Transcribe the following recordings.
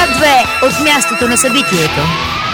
К2 от мястото на събитието.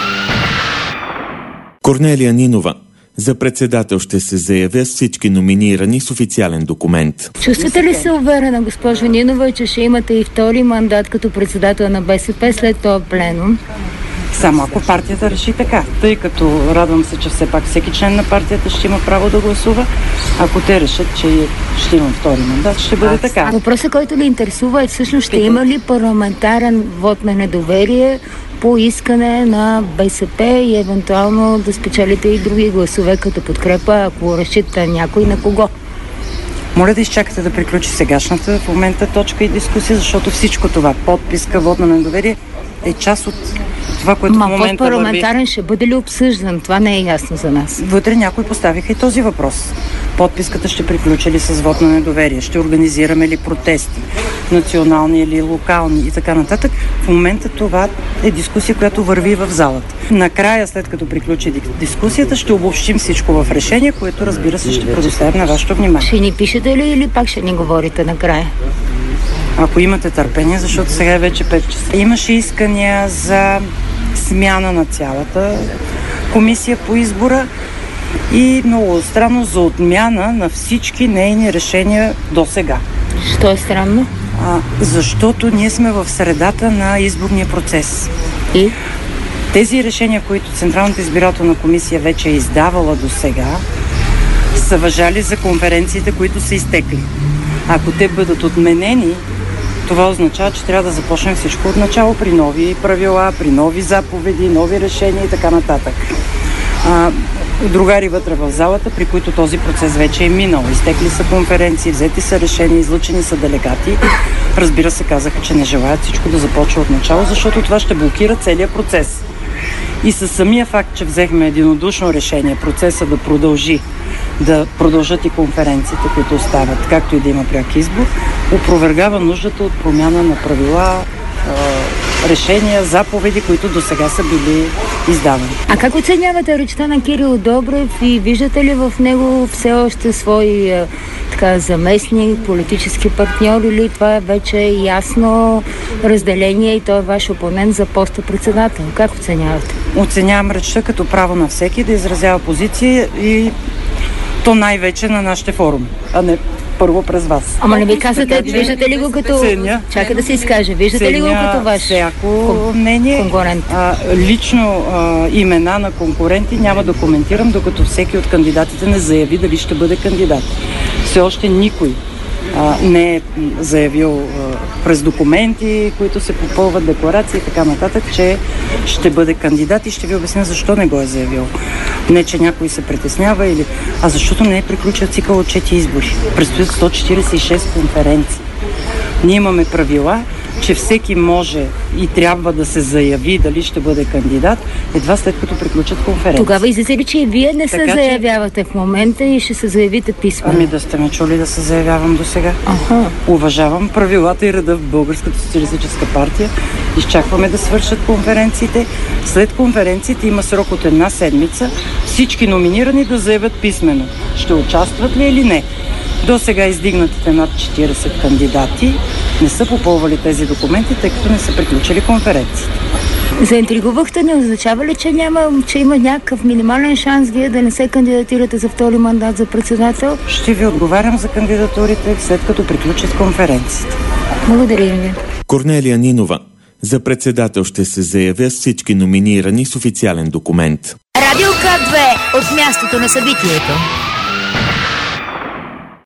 Корнелия Нинова. За председател ще се заявя с всички номинирани с официален документ. Чувствате ли се уверена, госпожо Нинова, че ще имате и втори мандат като председател на БСП след този пленум? Само ако партията реши така, тъй като радвам се, че все пак всеки член на партията ще има право да гласува. Ако те решат, че ще имам втори мандат, ще бъде така. Въпросът, който ли интересува е всъщност ще има ли парламентарен вод на недоверие по искане на БСП и евентуално да спечелите и други гласове като подкрепа, ако разчита някой, на кого? Моля да изчакате да приключи сегашната в момента точка и дискусия, защото всичко това, подписка, вод на недоверие, е част от това, което в момента върви. Парламентарен ще бъде ли обсъждан? Това не е ясно за нас. Вътре някои поставиха и този въпрос. Подписката ще приключи ли с вод на недоверие? Ще организираме ли протести? Национални или локални и така нататък. В момента това е дискусия, която върви в залата. Накрая, след като приключи дискусията, ще обобщим всичко в решение, което, разбира се, ще предоставим на вашето внимание. Ще ни пишете ли или пак ще ни говорите накрая? Ако имате търпение, защото сега е вече 5 часа. Имаше искания за смяна на цялата комисия по избора и много странно за отмяна на всички нейни решения до сега. Що е странно? Защото ние сме в средата на изборния процес. И? Тези решения, които Централната избирателна комисия вече е издавала до сега, са важали за конференциите, които са изтекли. Ако те бъдат отменени, това означава, че трябва да започнем всичко от начало при нови правила, при нови заповеди, нови решения и така нататък. Другари вътре в залата, при които този процес вече е минал. Изтекли са конференции, взети са решения, излучени са делегати. Разбира се, казаха, че не желаят всичко да започва от начало, защото това ще блокира целият процес. И със самия факт, че взехме единодушно решение процеса да продължат и конференциите, които остават, както и да има пряк избор, опровергава нуждата от промяна на правила, решения, заповеди, които до сега са били издавани. А как оценявате речта на Кирил Добрев и виждате ли в него все още свой заместник, политически партньор, или това е вече ясно разделение и той е ваш опонент за поста председател? Как оценявате? Оценявам речта като право на всеки да изразява позиция и то най-вече на нашите форуми, а не първо през вас. Ама не ви казвате, виждате ли го като... Чакай да се изкаже. Виждате ли го като ваш мнение, конкурент? Лично имена на конкуренти няма да коментирам, докато всеки от кандидатите не заяви дали ще бъде кандидат. Все още никой не е заявил през документи, които се попълват, декларации и така нататък, че ще бъде кандидат и ще ви обясня защо не го е заявил. Не, че някой се притеснява, а защото не е приключил цикъл от 4 избори. Предстоят 146 конференции. Ние имаме правила, че всеки може и трябва да се заяви дали ще бъде кандидат едва след като приключат конференция. Тогава излиза ли, че и вие не се заявявате в момента и ще се заявите писмено? Да сте ме чули да се заявявам до сега. Уважавам правилата и реда в Българската социалистическа партия. Изчакваме да свършат конференциите. След конференциите има срок от 1 седмица всички номинирани да заявят писмено. Ще участват ли или не? До сега издигнатите над 40 кандидати не са попълвали тези документи, тъй като не са приключили конференциите. Заинтригувахте, не означава ли, че има някакъв минимален шанс вие да не се кандидатирате за втори мандат за председател? Ще ви отговарям за кандидатурите след като приключат конференциите. Благодаря ви. Корнелия Нинова. За председател ще се заявя с всички номинирани с официален документ. Радио К2 от мястото на събитието.